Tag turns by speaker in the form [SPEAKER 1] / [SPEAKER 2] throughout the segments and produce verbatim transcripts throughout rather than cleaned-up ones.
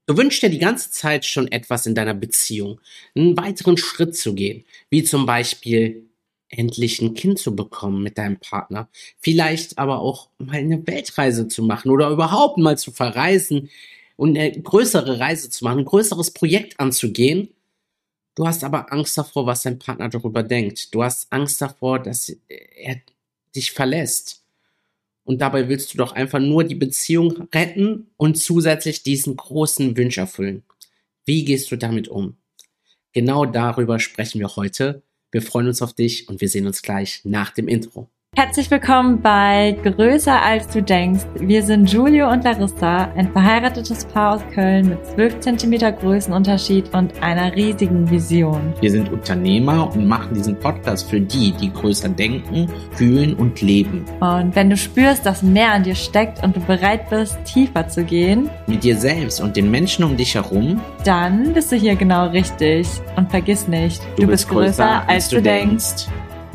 [SPEAKER 1] Du wünschst dir die ganze Zeit schon etwas in deiner Beziehung, einen weiteren Schritt zu gehen, wie zum Beispiel endlich ein Kind zu bekommen mit deinem Partner, vielleicht aber auch mal eine Weltreise zu machen oder überhaupt mal zu verreisen und eine größere Reise zu machen, ein größeres Projekt anzugehen. Du hast aber Angst davor, was dein Partner darüber denkt. Du hast Angst davor, dass er dich verlässt. Und dabei willst du doch einfach nur die Beziehung retten und zusätzlich diesen großen Wunsch erfüllen. Wie gehst du damit um? Genau darüber sprechen wir heute. Wir freuen uns auf dich und wir sehen uns gleich nach dem Intro.
[SPEAKER 2] Herzlich willkommen bei Größer als du denkst. Wir sind Julio und Larissa, ein verheiratetes Paar aus Köln mit zwölf Zentimeter Größenunterschied und einer riesigen Vision.
[SPEAKER 1] Wir sind Unternehmer und machen diesen Podcast für die, die größer denken, fühlen und leben.
[SPEAKER 2] Und wenn du spürst, dass mehr an dir steckt und du bereit bist, tiefer zu gehen,
[SPEAKER 1] mit dir selbst und den Menschen um dich herum,
[SPEAKER 2] dann bist du hier genau richtig. Und vergiss nicht, du, du bist größer, größer als du denkst. denkst.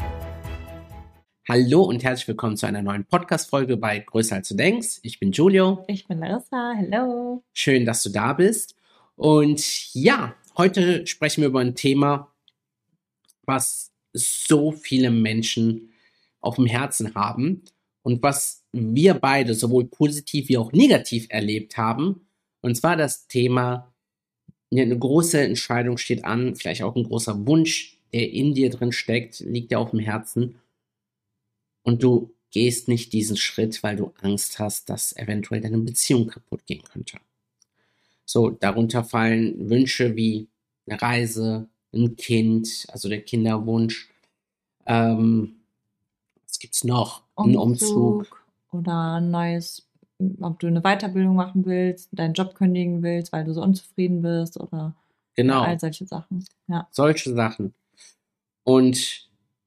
[SPEAKER 1] Hallo und herzlich willkommen zu einer neuen Podcast-Folge bei Größer als du denkst. Ich bin Julio.
[SPEAKER 2] Ich bin Larissa. Hallo.
[SPEAKER 1] Schön, dass du da bist. Und ja, heute sprechen wir über ein Thema, was so viele Menschen auf dem Herzen haben und was wir beide sowohl positiv wie auch negativ erlebt haben. Und zwar das Thema, eine große Entscheidung steht an, vielleicht auch ein großer Wunsch, der in dir drin steckt, liegt dir auf dem Herzen. Und du gehst nicht diesen Schritt, weil du Angst hast, dass eventuell deine Beziehung kaputt gehen könnte. So, darunter fallen Wünsche wie eine Reise, ein Kind, also der Kinderwunsch. Ähm, was gibt's noch? Ein Umzug.
[SPEAKER 2] Umzug oder ein neues, ob du eine Weiterbildung machen willst, deinen Job kündigen willst, weil du so unzufrieden bist oder
[SPEAKER 1] genau.
[SPEAKER 2] all solche Sachen. Ja.
[SPEAKER 1] Solche Sachen. Und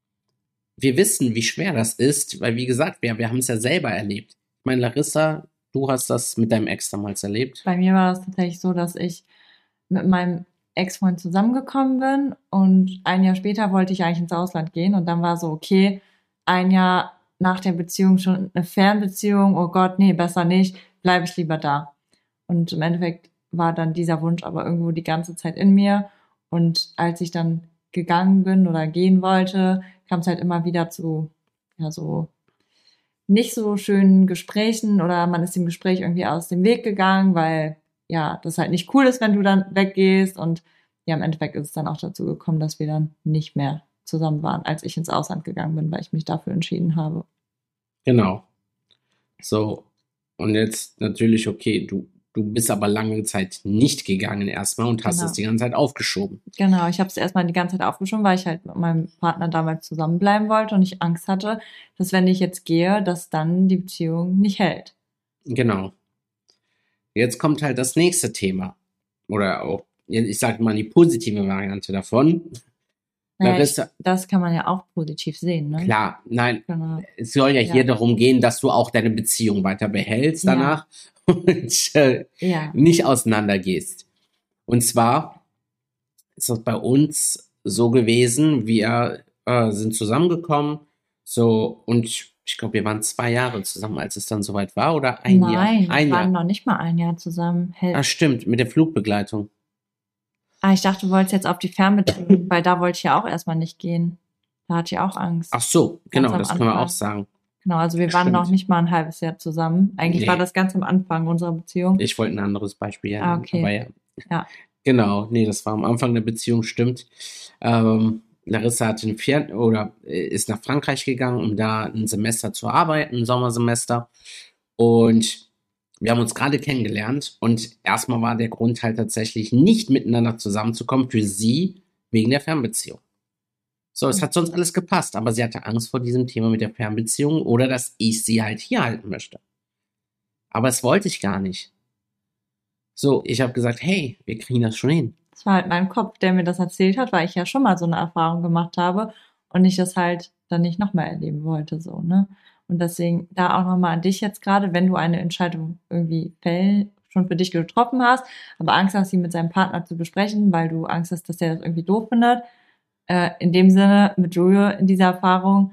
[SPEAKER 1] wir wissen, wie schwer das ist, weil wie gesagt, wir, wir haben es ja selber erlebt. Ich meine, Larissa, du hast das mit deinem Ex damals erlebt.
[SPEAKER 2] Bei mir war das tatsächlich so, dass ich mit meinem Ex-Freund zusammengekommen bin und ein Jahr später wollte ich eigentlich ins Ausland gehen und dann war so, okay, ein Jahr nach der Beziehung schon eine Fernbeziehung, oh Gott, nee, besser nicht, bleibe ich lieber da. Und im Endeffekt war dann dieser Wunsch aber irgendwo die ganze Zeit in mir und als ich dann gegangen bin oder gehen wollte, kam es halt immer wieder zu, ja, so nicht so schönen Gesprächen oder man ist dem Gespräch irgendwie aus dem Weg gegangen, weil, ja, das halt nicht cool ist, wenn du dann weggehst und ja, im Endeffekt ist es dann auch dazu gekommen, dass wir dann nicht mehr zusammen waren, als ich ins Ausland gegangen bin, weil ich mich dafür entschieden habe.
[SPEAKER 1] Genau. So, und jetzt natürlich, okay, du Du bist aber lange Zeit nicht gegangen erstmal und hast
[SPEAKER 2] Genau.
[SPEAKER 1] es die ganze Zeit aufgeschoben.
[SPEAKER 2] Genau, ich habe es erstmal die ganze Zeit aufgeschoben, weil ich halt mit meinem Partner damals zusammenbleiben wollte und ich Angst hatte, dass wenn ich jetzt gehe, dass dann die Beziehung nicht hält.
[SPEAKER 1] Genau. Jetzt kommt halt das nächste Thema. Oder auch, ich sage mal die positive Variante davon.
[SPEAKER 2] Naja, ich, das kann man ja auch positiv sehen, ne?
[SPEAKER 1] Klar, nein,
[SPEAKER 2] genau.
[SPEAKER 1] Es soll ja, ja hier darum gehen, dass du auch deine Beziehung weiter behältst danach ja. und äh,
[SPEAKER 2] ja.
[SPEAKER 1] nicht auseinandergehst. Und zwar ist das bei uns so gewesen, wir äh, sind zusammengekommen, so, und ich glaube, wir waren zwei Jahre zusammen, als es dann soweit war, oder ein
[SPEAKER 2] Nein,
[SPEAKER 1] Jahr? Nein,
[SPEAKER 2] wir waren noch nicht mal ein Jahr zusammen.
[SPEAKER 1] Hey. Ah, stimmt, mit der Flugbegleitung.
[SPEAKER 2] Ah, ich dachte, du wolltest jetzt auf die Fernbeziehung, weil da wollte ich ja auch erstmal nicht gehen. Da hatte ich auch Angst.
[SPEAKER 1] Ach so, genau, das können wir auch sagen.
[SPEAKER 2] Genau, also wir waren
[SPEAKER 1] Stimmt.
[SPEAKER 2] noch nicht mal ein halbes Jahr zusammen. Eigentlich nee. war das ganz am Anfang unserer Beziehung.
[SPEAKER 1] Ich wollte ein anderes Beispiel ja,
[SPEAKER 2] ah, okay.
[SPEAKER 1] aber ja.
[SPEAKER 2] ja.
[SPEAKER 1] Genau, nee, das war am Anfang der Beziehung, stimmt. Ähm, Larissa hat in Fern- oder ist nach Frankreich gegangen, um da ein Semester zu arbeiten, ein Sommersemester. Und wir haben uns gerade kennengelernt und erstmal war der Grund halt tatsächlich nicht miteinander zusammenzukommen für sie wegen der Fernbeziehung. So, es hat sonst alles gepasst, aber sie hatte Angst vor diesem Thema mit der Fernbeziehung oder dass ich sie halt hier halten möchte. Aber das wollte ich gar nicht. So, ich habe gesagt, hey, wir kriegen das schon hin.
[SPEAKER 2] Das war halt mein Kopf, der mir das erzählt hat, weil ich ja schon mal so eine Erfahrung gemacht habe und ich das halt dann nicht nochmal erleben wollte, so, ne? Und deswegen da auch nochmal an dich jetzt gerade, wenn du eine Entscheidung irgendwie fällen, schon für dich getroffen hast, aber Angst hast, sie mit seinem Partner zu besprechen, weil du Angst hast, dass der das irgendwie doof findet. Äh, in dem Sinne, mit Julio in dieser Erfahrung,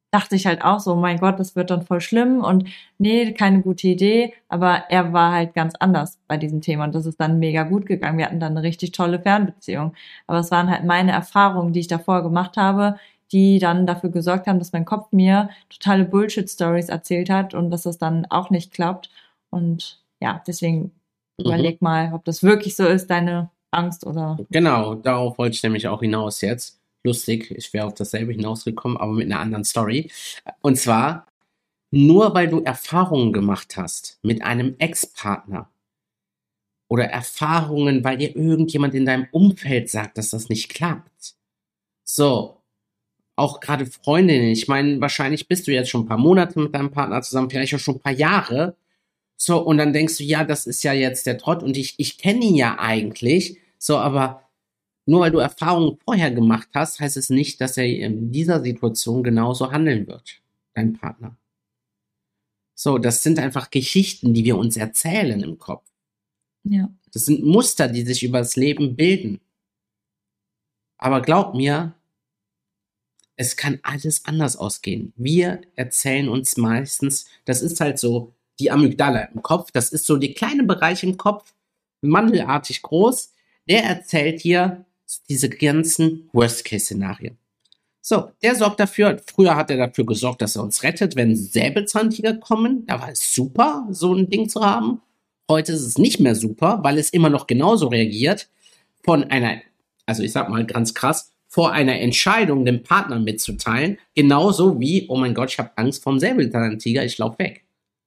[SPEAKER 2] dachte ich halt auch so, oh mein Gott, das wird dann voll schlimm und nee, keine gute Idee. Aber er war halt ganz anders bei diesem Thema und das ist dann mega gut gegangen. Wir hatten dann eine richtig tolle Fernbeziehung. Aber es waren halt meine Erfahrungen, die ich davor gemacht habe, die dann dafür gesorgt haben, dass mein Kopf mir totale Bullshit-Stories erzählt hat und dass das dann auch nicht klappt. Und ja, deswegen
[SPEAKER 1] Mhm.
[SPEAKER 2] überleg mal, ob das wirklich so ist, deine Angst oder...
[SPEAKER 1] Genau, darauf wollte ich nämlich auch hinaus jetzt. Lustig, ich wäre auf dasselbe hinausgekommen, aber mit einer anderen Story. Und zwar, nur weil du Erfahrungen gemacht hast mit einem Ex-Partner oder Erfahrungen, weil dir irgendjemand in deinem Umfeld sagt, dass das nicht klappt. So, auch gerade Freundinnen, ich meine, wahrscheinlich bist du jetzt schon ein paar Monate mit deinem Partner zusammen, vielleicht auch schon ein paar Jahre. So, und dann denkst du, ja, das ist ja jetzt der Trott und ich, ich kenne ihn ja eigentlich. So, aber nur weil du Erfahrungen vorher gemacht hast, heißt es nicht, dass er in dieser Situation genauso handeln wird, dein Partner. So, das sind einfach Geschichten, die wir uns erzählen im Kopf.
[SPEAKER 2] Ja.
[SPEAKER 1] Das sind Muster, die sich über das Leben bilden. Aber glaub mir, es kann alles anders ausgehen. Wir erzählen uns meistens, das ist halt so die Amygdala im Kopf, das ist so der kleine Bereich im Kopf, mandelartig groß, der erzählt dir diese ganzen Worst-Case-Szenarien. So, der sorgt dafür, früher hat er dafür gesorgt, dass er uns rettet, wenn Säbelzahntiger kommen, da war es super, so ein Ding zu haben. Heute ist es nicht mehr super, weil es immer noch genauso reagiert, von einer, also ich sag mal ganz krass, vor einer Entscheidung dem Partner mitzuteilen, genauso wie, oh mein Gott, ich habe Angst vom Säbelzahntiger, ich lauf weg.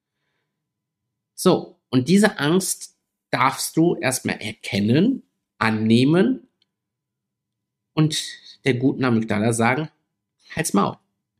[SPEAKER 1] So, und diese Angst darfst du erstmal erkennen, annehmen und der guten Amygdala sagen, halt's Maul.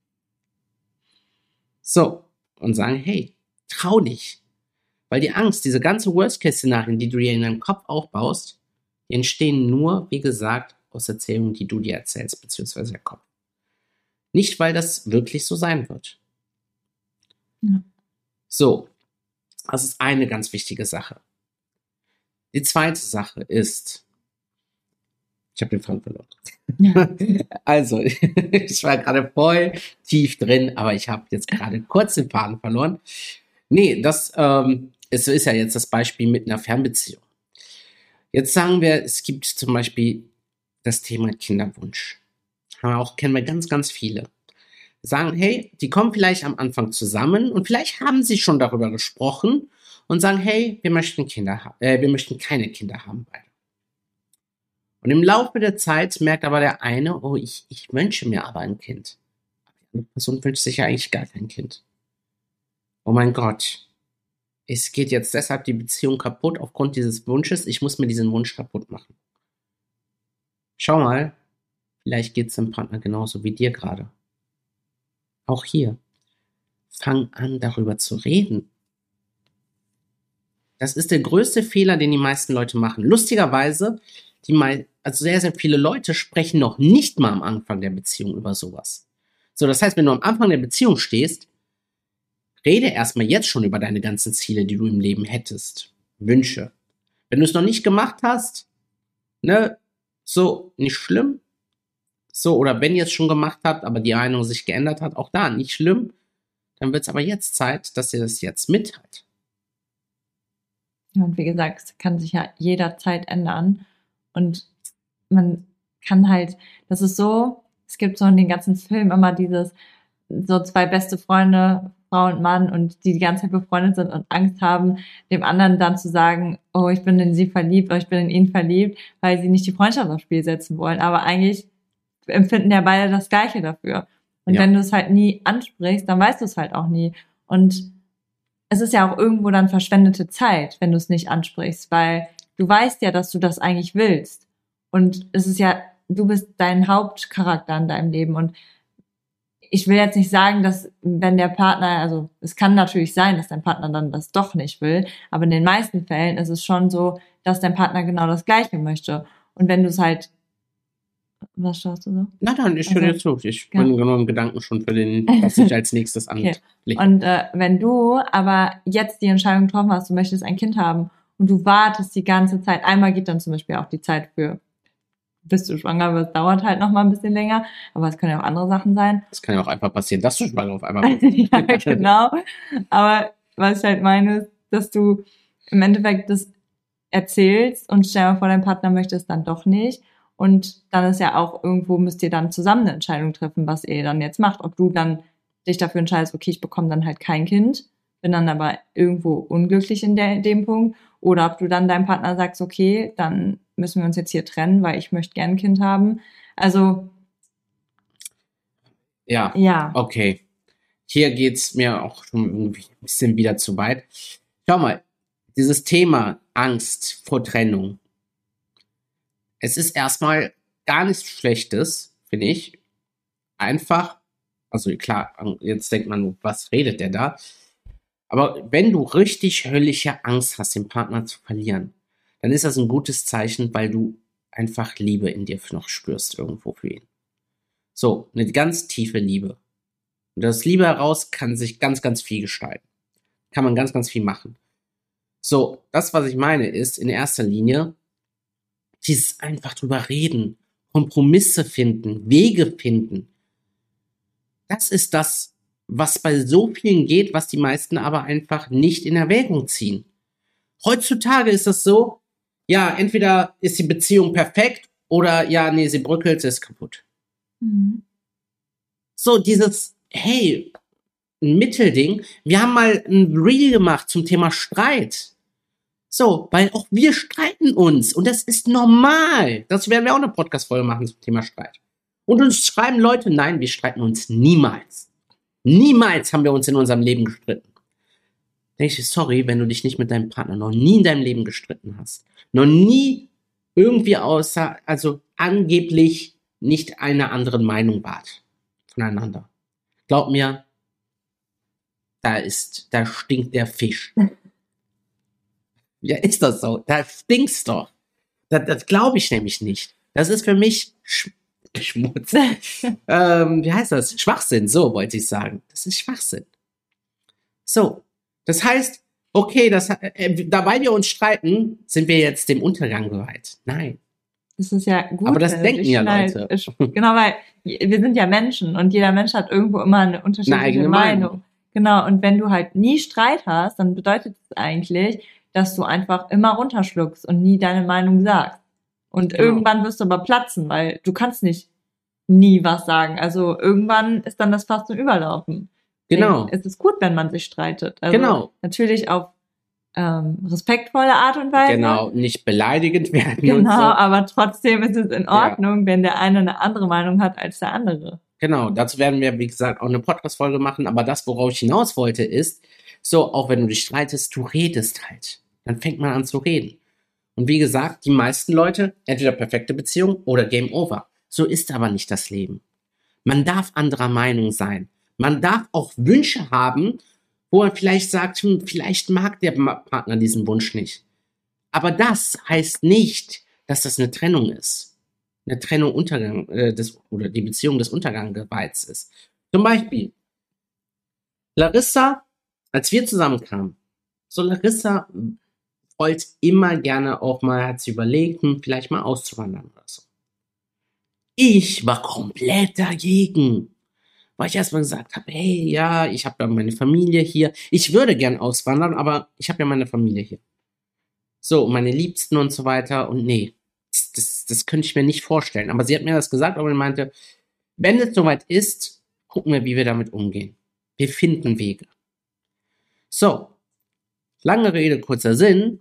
[SPEAKER 1] So, und sagen, hey, trau dich. Weil die Angst, diese ganze Worst-Case-Szenarien, die du dir in deinem Kopf aufbaust, die entstehen nur, wie gesagt, aus Erzählungen, die du dir erzählst, beziehungsweise der Kopf. Nicht, weil das wirklich so sein wird.
[SPEAKER 2] Ja.
[SPEAKER 1] So, das ist eine ganz wichtige Sache. Die zweite Sache ist, ich habe den Faden verloren.
[SPEAKER 2] Ja.
[SPEAKER 1] Also, ich war gerade voll tief drin, aber ich habe jetzt gerade kurz den Faden verloren. Nee, das ähm, ist, ist ja jetzt das Beispiel mit einer Fernbeziehung. Jetzt sagen wir, es gibt zum Beispiel das Thema Kinderwunsch. Aber auch kennen wir ganz, ganz viele. Sagen, hey, die kommen vielleicht am Anfang zusammen und vielleicht haben sie schon darüber gesprochen und sagen, hey, wir möchten Kinder haben, äh, wir möchten keine Kinder haben beide. Und im Laufe der Zeit merkt aber der eine, oh, ich, ich wünsche mir aber ein Kind. Die andere Person wünscht sich ja eigentlich gar kein Kind. Oh mein Gott, es geht jetzt deshalb die Beziehung kaputt aufgrund dieses Wunsches, ich muss mir diesen Wunsch kaputt machen. Schau mal, vielleicht geht es dem Partner genauso wie dir gerade. Auch hier, fang an, darüber zu reden. Das ist der größte Fehler, den die meisten Leute machen. Lustigerweise, die mei- also sehr, sehr viele Leute sprechen noch nicht mal am Anfang der Beziehung über sowas. So, das heißt, wenn du am Anfang der Beziehung stehst, rede erstmal jetzt schon über deine ganzen Ziele, die du im Leben hättest. Wünsche. Wenn du es noch nicht gemacht hast, ne, so, nicht schlimm. So, oder wenn ihr es schon gemacht habt, aber die Meinung sich geändert hat, auch da, nicht schlimm. Dann wird es aber jetzt Zeit, dass ihr das jetzt mitteilt.
[SPEAKER 2] Ja, und wie gesagt, es kann sich ja jederzeit ändern. Und man kann halt, das ist so, es gibt so in den ganzen Filmen immer dieses, so zwei beste Freunde, Frau und Mann, und die die ganze Zeit befreundet sind und Angst haben, dem anderen dann zu sagen, oh, ich bin in sie verliebt oder ich bin in ihn verliebt, weil sie nicht die Freundschaft aufs Spiel setzen wollen. Aber eigentlich empfinden ja beide das Gleiche dafür. Und
[SPEAKER 1] Ja.
[SPEAKER 2] wenn du es halt nie ansprichst, dann weißt du es halt auch nie. Und es ist ja auch irgendwo dann verschwendete Zeit, wenn du es nicht ansprichst, weil du weißt ja, dass du das eigentlich willst. Und es ist ja, du bist dein Hauptcharakter in deinem Leben. Und ich will jetzt nicht sagen, dass wenn der Partner, also es kann natürlich sein, dass dein Partner dann das doch nicht will, aber in den meisten Fällen ist es schon so, dass dein Partner genau das Gleiche möchte. Und wenn du es halt, was schaust du so?
[SPEAKER 1] Nein, nein, ich höre
[SPEAKER 2] Also,
[SPEAKER 1] dir zu. Ich
[SPEAKER 2] ja.
[SPEAKER 1] bin genau im Gedanken schon für den, was ich als nächstes
[SPEAKER 2] Okay.
[SPEAKER 1] anlege.
[SPEAKER 2] Und äh, wenn du aber jetzt die Entscheidung getroffen hast, du möchtest ein Kind haben und du wartest die ganze Zeit, einmal geht dann zum Beispiel auch die Zeit für bis du schwanger wirst, dauert halt noch mal ein bisschen länger. Aber es können ja auch andere Sachen sein.
[SPEAKER 1] Es kann ja auch einfach passieren, dass du schwanger auf einmal bist.
[SPEAKER 2] Ja, genau. Aber was ich halt meine, ist, dass du im Endeffekt das erzählst und stell dir mal vor, dein Partner möchte es dann doch nicht. Und dann ist ja auch irgendwo, müsst ihr dann zusammen eine Entscheidung treffen, was ihr dann jetzt macht. Ob du dann dich dafür entscheidest, okay, ich bekomme dann halt kein Kind, bin dann aber irgendwo unglücklich in, der, in dem Punkt. Oder ob du dann deinem Partner sagst, okay, dann müssen wir uns jetzt hier trennen, weil ich möchte gern ein Kind haben. Also,
[SPEAKER 1] Ja,
[SPEAKER 2] ja.
[SPEAKER 1] okay. Hier geht's mir auch schon irgendwie ein bisschen wieder zu weit. Schau mal, dieses Thema Angst vor Trennung. Es ist erstmal gar nichts Schlechtes, finde ich. Einfach, also klar, jetzt denkt man, was redet der da? Aber wenn du richtig höllische Angst hast, den Partner zu verlieren, dann ist das ein gutes Zeichen, weil du einfach Liebe in dir noch spürst irgendwo für ihn. So, eine ganz tiefe Liebe. Und aus Liebe heraus kann sich ganz, ganz viel gestalten. Kann man ganz, ganz viel machen. So, das, was ich meine, ist in erster Linie dieses einfach drüber reden, Kompromisse finden, Wege finden. Das ist das, was bei so vielen geht, was die meisten aber einfach nicht in Erwägung ziehen. Heutzutage ist das so, ja, entweder ist die Beziehung perfekt oder ja, nee, sie bröckelt, sie ist kaputt.
[SPEAKER 2] Mhm.
[SPEAKER 1] So, dieses, hey, ein Mittelding. Wir haben mal ein Reel gemacht zum Thema Streit. So, weil auch wir streiten uns und das ist normal. Das werden wir auch eine Podcast-Folge machen zum Thema Streit. Und uns schreiben Leute, nein, wir streiten uns niemals. Niemals haben wir uns in unserem Leben gestritten. Denke ich, sorry, wenn du dich nicht mit deinem Partner noch nie in deinem Leben gestritten hast. Noch nie irgendwie außer, also angeblich nicht einer anderen Meinung wart voneinander. Glaub mir, da ist, da stinkt der Fisch. Ja, ist das so? Da stinkt's doch. Das, das glaube ich nämlich nicht. Das ist für mich Sch Schmutz. ähm, wie heißt das? Schwachsinn, so wollte ich sagen. Das ist Schwachsinn. So, das heißt, okay, das, äh, dabei wir uns streiten, sind wir jetzt dem Untergang geweiht. Nein.
[SPEAKER 2] Das ist ja gut.
[SPEAKER 1] Aber das denken ja Leute.
[SPEAKER 2] Genau, weil wir sind ja Menschen und jeder Mensch hat irgendwo immer eine unterschiedliche
[SPEAKER 1] eine eigene
[SPEAKER 2] Meinung.
[SPEAKER 1] Meinung.
[SPEAKER 2] Genau, und wenn du halt nie Streit hast, dann bedeutet es eigentlich, dass du einfach immer runterschluckst und nie deine Meinung sagst. Und
[SPEAKER 1] Genau.
[SPEAKER 2] Irgendwann wirst du aber platzen, weil du kannst nicht nie was sagen. Also irgendwann ist dann das Fass zum Überlaufen.
[SPEAKER 1] Genau.
[SPEAKER 2] Es ist gut, wenn man sich streitet. Also
[SPEAKER 1] genau.
[SPEAKER 2] Natürlich auf ähm, respektvolle Art und Weise.
[SPEAKER 1] Genau, nicht beleidigend werden.
[SPEAKER 2] Genau,
[SPEAKER 1] und so.
[SPEAKER 2] Aber trotzdem ist es in Ordnung, ja. wenn der eine eine andere Meinung hat als der andere.
[SPEAKER 1] Genau, dazu werden wir, wie gesagt, auch eine Podcast-Folge machen. Aber das, worauf ich hinaus wollte, ist, so, auch wenn du dich streitest, du redest halt. Dann fängt man an zu reden. Und wie gesagt, die meisten Leute, entweder perfekte Beziehung oder Game Over. So ist aber nicht das Leben. Man darf anderer Meinung sein. Man darf auch Wünsche haben, wo man vielleicht sagt, hm, vielleicht mag der Partner diesen Wunsch nicht. Aber das heißt nicht, dass das eine Trennung ist. Eine Trennung Untergang äh, des, oder die Beziehung des Untergangs geweiht ist. Zum Beispiel, Larissa, als wir zusammenkamen, so Larissa wollte immer gerne auch mal, hat sie überlegt, hm, vielleicht mal auszuwandern oder so. Ich war komplett dagegen. Weil ich erstmal gesagt habe, hey, ja, ich habe ja meine Familie hier. Ich würde gern auswandern, aber ich habe ja meine Familie hier. So, meine Liebsten und so weiter. Und nee, das, das, das könnte ich mir nicht vorstellen. Aber sie hat mir das gesagt, aber sie meinte, wenn es soweit ist, gucken wir, wie wir damit umgehen. Wir finden Wege. So, lange Rede, kurzer Sinn.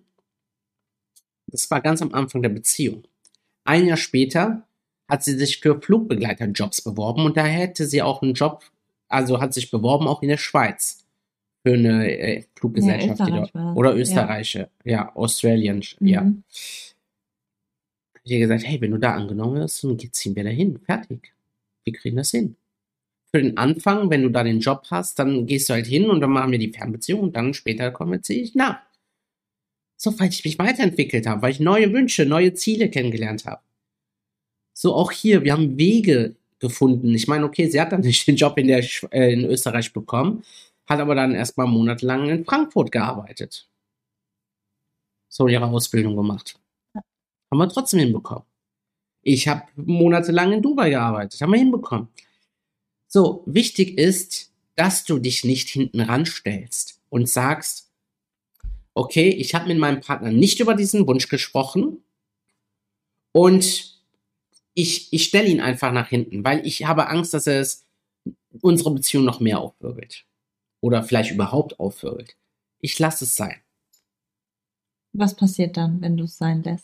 [SPEAKER 1] Das war ganz am Anfang der Beziehung. Ein Jahr später hat sie sich für Flugbegleiterjobs beworben und da hätte sie auch einen Job, also hat sich beworben auch in der Schweiz für eine äh, Fluggesellschaft. Ja,
[SPEAKER 2] Österreich
[SPEAKER 1] die dort, oder Österreicher, ja, ja Australien, mhm. ja. Habe ich ihr gesagt, hey, wenn du da angenommen wirst, dann ziehen wir da hin, fertig. Wir kriegen das hin. Für den Anfang, wenn du da den Job hast, dann gehst du halt hin und dann machen wir die Fernbeziehung und dann später konvertiere ich nach. So, weil ich mich weiterentwickelt habe, weil ich neue Wünsche, neue Ziele kennengelernt habe. So auch hier, wir haben Wege gefunden. Ich meine, okay, sie hat dann nicht den Job in, der, äh, in Österreich bekommen, hat aber dann erstmal monatelang in Frankfurt gearbeitet. So ihre Ausbildung gemacht. Haben wir trotzdem hinbekommen. Ich habe monatelang in Dubai gearbeitet, haben wir hinbekommen. So, wichtig ist, dass du dich nicht hinten ranstellst und sagst, okay, ich habe mit meinem Partner nicht über diesen Wunsch gesprochen und ich, ich stelle ihn einfach nach hinten, weil ich habe Angst, dass er es unsere Beziehung noch mehr aufwirbelt. Oder vielleicht überhaupt aufwirbelt. Ich lasse es sein.
[SPEAKER 2] Was passiert dann, wenn du es sein lässt?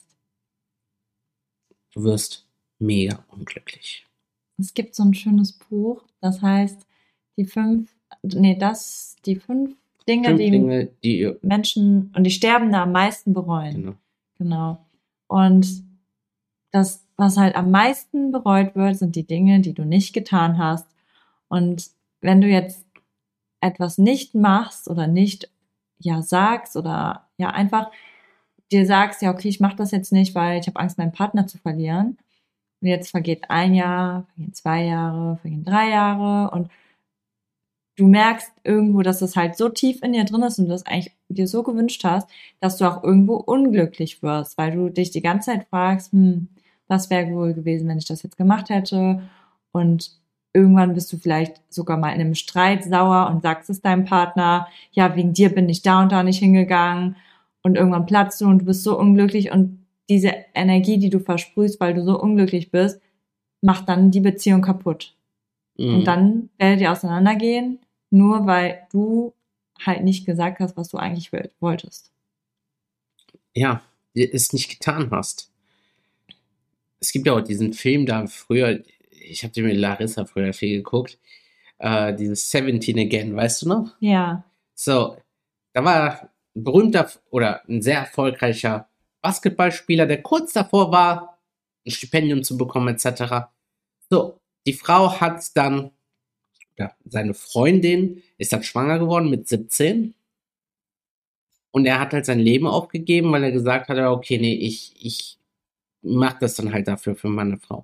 [SPEAKER 1] Du wirst mega unglücklich.
[SPEAKER 2] Es gibt so ein schönes Buch, das heißt, die fünf, nee, das, die fünf Dinge,
[SPEAKER 1] Fünf
[SPEAKER 2] die,
[SPEAKER 1] Dinge, die
[SPEAKER 2] Menschen und die Sterbenden am meisten bereuen.
[SPEAKER 1] Genau.
[SPEAKER 2] Genau. Und das, was halt am meisten bereut wird, sind die Dinge, die du nicht getan hast. Und wenn du jetzt etwas nicht machst oder nicht, ja, sagst oder ja, einfach dir sagst, ja, okay, ich mache das jetzt nicht, weil ich habe Angst, meinen Partner zu verlieren. Und jetzt vergeht ein Jahr, vergehen zwei Jahre, vergehen drei Jahre und du merkst irgendwo, dass es halt so tief in dir drin ist und du das eigentlich dir so gewünscht hast, dass du auch irgendwo unglücklich wirst, weil du dich die ganze Zeit fragst, hm, was wäre wohl gewesen, wenn ich das jetzt gemacht hätte? Und irgendwann bist du vielleicht sogar mal in einem Streit sauer und sagst es deinem Partner, ja, wegen dir bin ich da und da nicht hingegangen. Und irgendwann platzt du und du bist so unglücklich und diese Energie, die du versprühst, weil du so unglücklich bist, macht dann die Beziehung kaputt.
[SPEAKER 1] Mhm.
[SPEAKER 2] Und dann werdet ihr auseinandergehen, nur weil du halt nicht gesagt hast, was du eigentlich wolltest.
[SPEAKER 1] Ja, es nicht getan hast. Es gibt ja auch diesen Film da früher, ich habe den mit Larissa früher viel geguckt, äh, dieses Seventeen Again, weißt du noch?
[SPEAKER 2] Ja.
[SPEAKER 1] So, da war ein berühmter oder ein sehr erfolgreicher Basketballspieler, der kurz davor war, ein Stipendium zu bekommen, et cetera. So, die Frau hat dann, ja, seine Freundin ist dann schwanger geworden mit siebzehn. Und er hat halt sein Leben aufgegeben, weil er gesagt hat, okay, nee, ich, ich mach das dann halt dafür für meine Frau.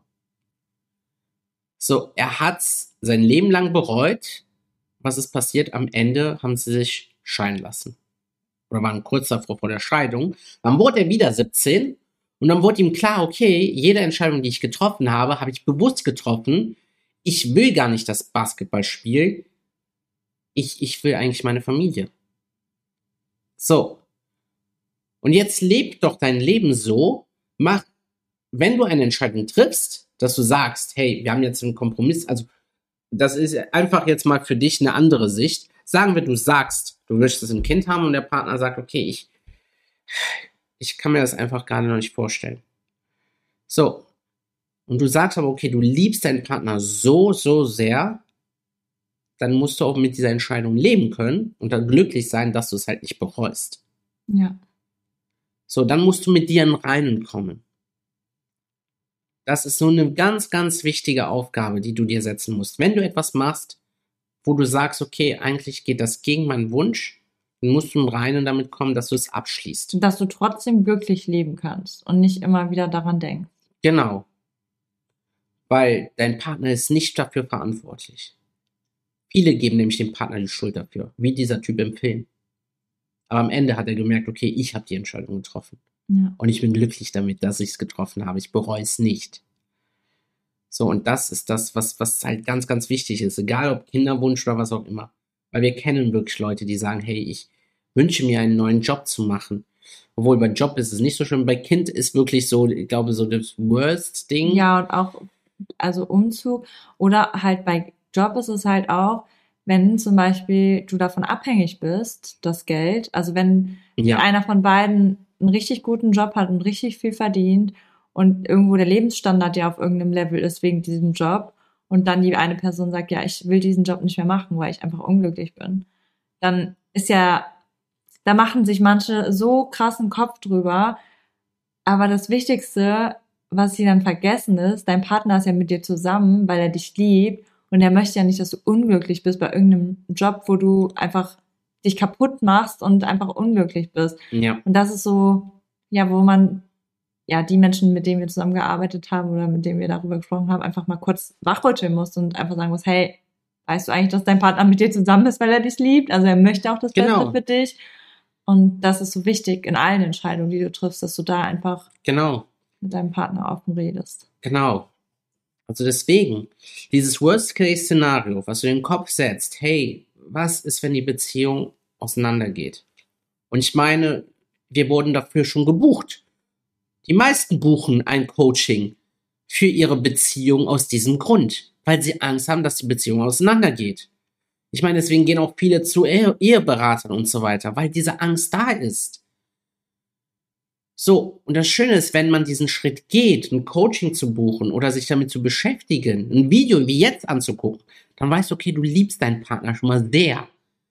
[SPEAKER 1] So, er hat's sein Leben lang bereut. Was ist passiert? Am Ende haben sie sich scheiden lassen. Oder waren kurz davor vor der Scheidung. Dann wurde er wieder siebzehn und dann wurde ihm klar, okay, jede Entscheidung, die ich getroffen habe, habe ich bewusst getroffen. Ich will gar nicht das Basketballspiel. Ich, ich will eigentlich meine Familie. So. Und jetzt leb doch dein Leben so, mach, wenn du eine Entscheidung triffst, dass du sagst, hey, wir haben jetzt einen Kompromiss, also das ist einfach jetzt mal für dich eine andere Sicht. Sagen wir, du sagst, du möchtest ein Kind haben und der Partner sagt, okay, ich, ich kann mir das einfach gerade noch nicht vorstellen. So. Und du sagst aber, okay, du liebst deinen Partner so, so sehr, dann musst du auch mit dieser Entscheidung leben können und dann glücklich sein, dass du es halt nicht bereust.
[SPEAKER 2] Ja.
[SPEAKER 1] So, dann musst du mit dir in Reinen kommen. Das ist so eine ganz, ganz wichtige Aufgabe, die du dir setzen musst. Wenn du etwas machst, wo du sagst, okay, eigentlich geht das gegen meinen Wunsch, dann musst du im Reinen damit kommen, dass du es abschließt.
[SPEAKER 2] Dass du trotzdem glücklich leben kannst und nicht immer wieder daran denkst.
[SPEAKER 1] Genau. Weil dein Partner ist nicht dafür verantwortlich. Viele geben nämlich dem Partner die Schuld dafür, wie dieser Typ im Film. Aber am Ende hat er gemerkt, okay, ich habe die Entscheidung getroffen.
[SPEAKER 2] Ja.
[SPEAKER 1] Und ich bin glücklich damit, dass ich es getroffen habe. Ich bereue es nicht. So, und das ist das, was, was halt ganz, ganz wichtig ist. Egal ob Kinderwunsch oder was auch immer. Weil wir kennen wirklich Leute, die sagen, hey, ich wünsche mir einen neuen Job zu machen. Obwohl bei Job ist es nicht so schlimm. Bei Kind ist wirklich so, ich glaube, so das Worst-Ding.
[SPEAKER 2] Ja, und auch, also Umzug oder halt bei Job ist es halt auch, wenn zum Beispiel du davon abhängig bist, das Geld, also wenn
[SPEAKER 1] Ja.
[SPEAKER 2] einer von beiden einen richtig guten Job hat und richtig viel verdient und irgendwo der Lebensstandard ja auf irgendeinem Level ist wegen diesem Job und dann die eine Person sagt, ja, ich will diesen Job nicht mehr machen, weil ich einfach unglücklich bin, dann ist ja, da machen sich manche so krassen Kopf drüber, aber das Wichtigste, was sie dann vergessen ist, dein Partner ist ja mit dir zusammen, weil er dich liebt und er möchte ja nicht, dass du unglücklich bist bei irgendeinem Job, wo du einfach dich kaputt machst und einfach unglücklich bist.
[SPEAKER 1] Ja.
[SPEAKER 2] Und das ist so, ja, wo man, ja, die Menschen, mit denen wir zusammengearbeitet haben oder mit denen wir darüber gesprochen haben, einfach mal kurz wachrütteln muss und einfach sagen muss, hey, weißt du eigentlich, dass dein Partner mit dir zusammen ist, weil er dich liebt? Also er möchte auch das
[SPEAKER 1] Genau.
[SPEAKER 2] Beste für dich. Und das ist so wichtig in allen Entscheidungen, die du triffst, dass du da einfach
[SPEAKER 1] Genau.
[SPEAKER 2] mit deinem Partner offen redest.
[SPEAKER 1] Genau. Also deswegen, dieses Worst-Case-Szenario, was du in den Kopf setzt, hey, was ist, wenn die Beziehung auseinandergeht? Und ich meine, wir wurden dafür schon gebucht. Die meisten buchen ein Coaching für ihre Beziehung aus diesem Grund, weil sie Angst haben, dass die Beziehung auseinandergeht. Ich meine, deswegen gehen auch viele zu Ehe- Eheberatern und so weiter, weil diese Angst da ist. So, und das Schöne ist, wenn man diesen Schritt geht, ein Coaching zu buchen oder sich damit zu beschäftigen, ein Video wie jetzt anzugucken, dann weißt du, okay, du liebst deinen Partner schon mal sehr.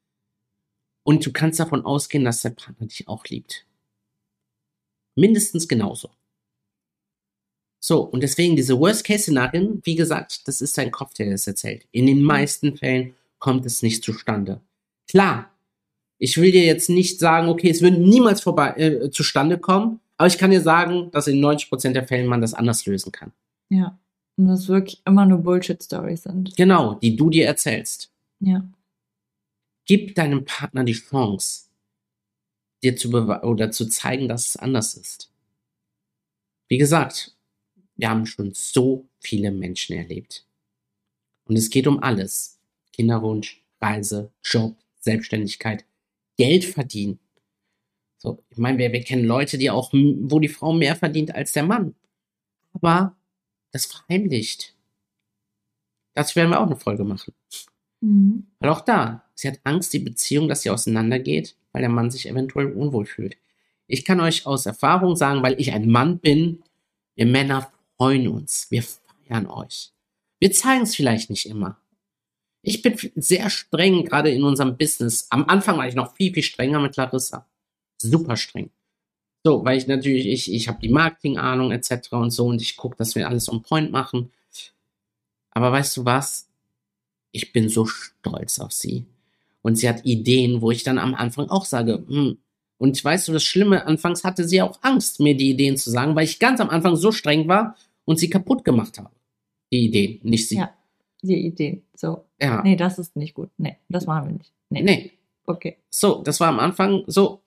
[SPEAKER 1] Und du kannst davon ausgehen, dass der Partner dich auch liebt. Mindestens genauso. So, und deswegen diese Worst-Case-Szenarien, wie gesagt, das ist dein Kopf, der das erzählt. In den meisten Fällen kommt es nicht zustande. Klar, ich will dir jetzt nicht sagen, okay, es wird niemals vorbei, äh, zustande kommen, aber ich kann dir sagen, dass in neunzig Prozent der Fällen man das anders lösen kann.
[SPEAKER 2] Ja, und das wirklich immer nur Bullshit-Stories sind.
[SPEAKER 1] Genau, die du dir erzählst.
[SPEAKER 2] Ja.
[SPEAKER 1] Gib deinem Partner die Chance, dir zu bewe- oder zu zeigen, dass es anders ist. Wie gesagt, wir haben schon so viele Menschen erlebt. Und es geht um alles. Kinderwunsch, Reise, Job, Selbstständigkeit, Geld verdienen. So, ich meine, wir, wir kennen Leute, die auch, m- wo die Frau mehr verdient als der Mann. Aber das verheimlicht. Dazu werden wir auch eine Folge machen.
[SPEAKER 2] Mhm.
[SPEAKER 1] Weil auch da, sie hat Angst, die Beziehung, dass sie auseinandergeht, weil der Mann sich eventuell unwohl fühlt. Ich kann euch aus Erfahrung sagen, weil ich ein Mann bin, wir Männer freuen uns. Wir feiern euch. Wir zeigen es vielleicht nicht immer. Ich bin sehr streng, gerade in unserem Business. Am Anfang war ich noch viel, viel strenger mit Larissa. Super streng. So, weil ich natürlich, ich, ich habe die Marketing-Ahnung et cetera und so und ich gucke, dass wir alles on point machen. Aber weißt du was? Ich bin so stolz auf sie. Und sie hat Ideen, wo ich dann am Anfang auch sage, hm. Und weißt du, das Schlimme, anfangs hatte sie auch Angst, mir die Ideen zu sagen, weil ich ganz am Anfang so streng war und sie kaputt gemacht habe. Die Ideen, nicht sie.
[SPEAKER 2] Ja, die Ideen. So.
[SPEAKER 1] Ja.
[SPEAKER 2] Nee, das ist nicht gut. Nee, das machen wir nicht. Nee.
[SPEAKER 1] Nee.
[SPEAKER 2] Okay.
[SPEAKER 1] So, das war am Anfang so.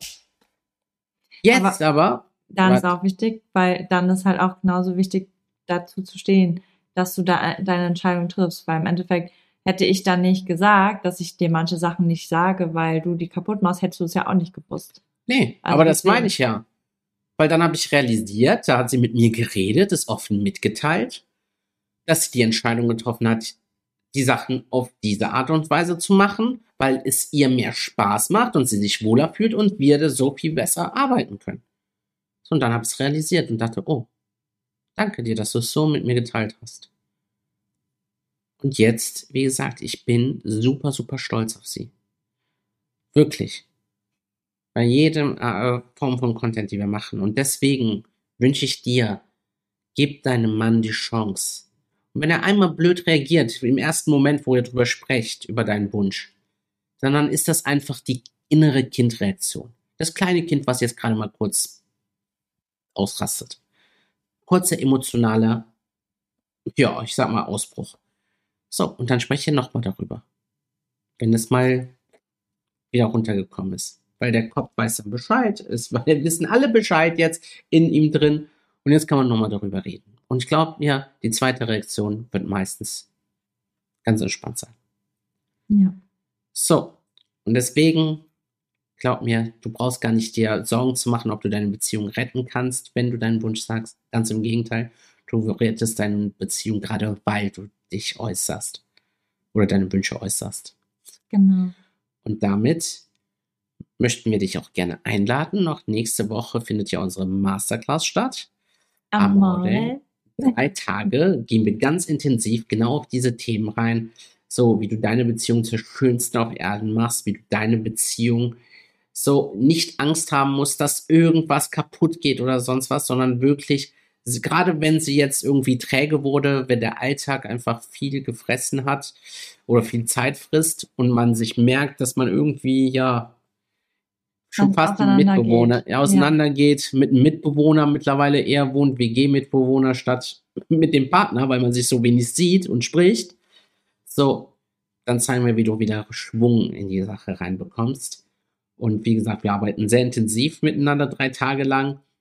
[SPEAKER 1] Jetzt aber,
[SPEAKER 2] Dann ist
[SPEAKER 1] What?
[SPEAKER 2] auch wichtig, weil dann ist halt auch genauso wichtig, dazu zu stehen, dass du da deine Entscheidung triffst. Weil im Endeffekt hätte ich dann nicht gesagt, dass ich dir manche Sachen nicht sage, weil du die kaputt machst, hättest du es ja auch nicht gewusst.
[SPEAKER 1] nee,
[SPEAKER 2] Also
[SPEAKER 1] aber das
[SPEAKER 2] deswegen.
[SPEAKER 1] meine ich ja. Weil dann habe ich realisiert, da hat sie mit mir geredet, es offen mitgeteilt, dass sie die Entscheidung getroffen hat, die Sachen auf diese Art und Weise zu machen, weil es ihr mehr Spaß macht und sie sich wohler fühlt und wir das so viel besser arbeiten können. So, und dann habe ich es realisiert und dachte, oh, danke dir, dass du es so mit mir geteilt hast. Und jetzt, wie gesagt, ich bin super, super stolz auf sie. Wirklich. Bei jedem äh, Form von Content, die wir machen. Und deswegen wünsche ich dir, gib deinem Mann die Chance. Und wenn er einmal blöd reagiert, im ersten Moment, wo ihr drüber sprecht, über deinen Wunsch, dann ist das einfach die innere Kindreaktion. Das kleine Kind, was jetzt gerade mal kurz ausrastet. Kurzer emotionaler, ja, ich sag mal Ausbruch. So, und dann spreche ich nochmal darüber. Wenn es mal wieder runtergekommen ist. Weil der Kopf weiß dann Bescheid, ist, weil wir wissen alle Bescheid jetzt in ihm drin. Und jetzt kann man nochmal darüber reden. Und ich glaube mir, die zweite Reaktion wird meistens ganz entspannt sein.
[SPEAKER 2] Ja.
[SPEAKER 1] So, und deswegen, glaub mir, du brauchst gar nicht dir Sorgen zu machen, ob du deine Beziehung retten kannst, wenn du deinen Wunsch sagst. Ganz im Gegenteil, du rettest deine Beziehung gerade, weil du dich äußerst. Oder deine Wünsche äußerst.
[SPEAKER 2] Genau.
[SPEAKER 1] Und damit möchten wir dich auch gerne einladen. Noch nächste Woche findet ja unsere Masterclass statt.
[SPEAKER 2] Amore.
[SPEAKER 1] Drei Tage gehen wir ganz intensiv genau auf diese Themen rein. So, wie du deine Beziehung zur schönsten auf Erden machst, wie du deine Beziehung so nicht Angst haben musst, dass irgendwas kaputt geht oder sonst was, sondern wirklich, gerade wenn sie jetzt irgendwie träge wurde, wenn der Alltag einfach viel gefressen hat oder viel Zeit frisst und man sich merkt, dass man irgendwie, ja, schon
[SPEAKER 2] Ganz
[SPEAKER 1] fast ein Mitbewohner
[SPEAKER 2] auseinandergeht.
[SPEAKER 1] auseinandergeht, mit einem Mitbewohner mittlerweile eher wohnt, W G-Mitbewohner statt mit dem Partner, weil man sich so wenig sieht und spricht. So, dann zeigen wir, wie du wieder Schwung in die Sache reinbekommst. Und wie gesagt, wir arbeiten sehr intensiv miteinander drei Tage lang.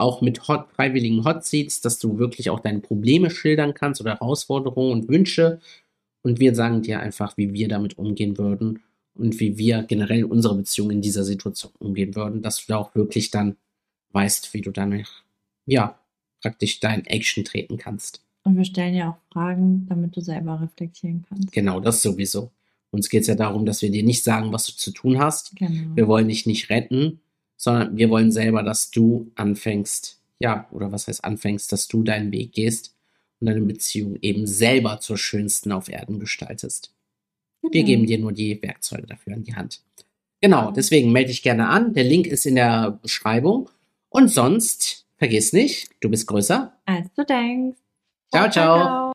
[SPEAKER 1] auch mit Hot, freiwilligen Hot Seats, dass du wirklich auch deine Probleme schildern kannst oder Herausforderungen und Wünsche. Und wir sagen dir einfach, wie wir damit umgehen würden und wie wir generell in unserer Beziehung in dieser Situation umgehen würden, dass du da auch wirklich dann weißt, wie du dann, ja, praktisch dein Action treten kannst.
[SPEAKER 2] Und wir stellen ja auch Fragen, damit du selber reflektieren kannst.
[SPEAKER 1] Genau, das sowieso. Uns geht es ja darum, dass wir dir nicht sagen, was du zu tun hast.
[SPEAKER 2] Genau.
[SPEAKER 1] Wir wollen dich nicht retten, sondern wir wollen selber, dass du anfängst, ja, oder was heißt anfängst, dass du deinen Weg gehst und deine Beziehung eben selber zur schönsten auf Erden gestaltest.
[SPEAKER 2] Genau.
[SPEAKER 1] Wir geben dir nur die Werkzeuge dafür an die Hand. Genau, deswegen melde dich gerne an. Der Link ist in der Beschreibung. Und sonst, vergiss nicht, du bist größer
[SPEAKER 2] Als du denkst.
[SPEAKER 1] Ciao, ciao.